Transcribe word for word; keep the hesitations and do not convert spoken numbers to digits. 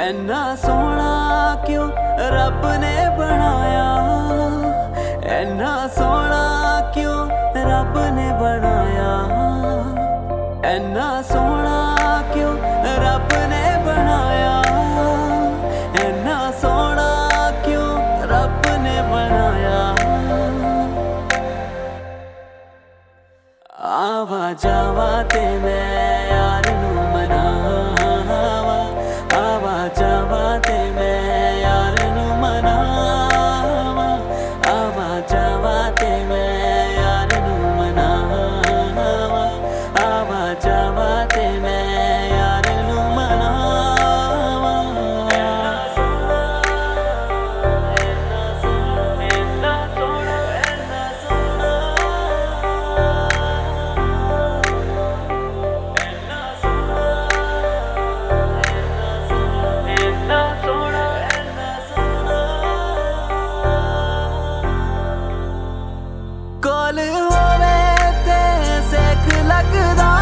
ऐना सोहना क्यों रब ने बनाया, ऐना सोहना क्यों रब ने बनाया, ऐना सोहना क्यों रब ने बनाया, ऐना सोहना क्यों रब ने बनाया। आवा जावा ते मैं यार नू मनावा, आवा जावा ते मैं यार नू मनावा, आवा जावा ते मैं यार नू मनावा, आवा जावा ते मैं यार नू मनावा। ऐना सोहना, ऐना सोहना, ऐना सोहना, ऐना सोहना, ऐना सोहना, ऐना सोहना, ऐना सोहना। कोल होवे ते सेक लगदा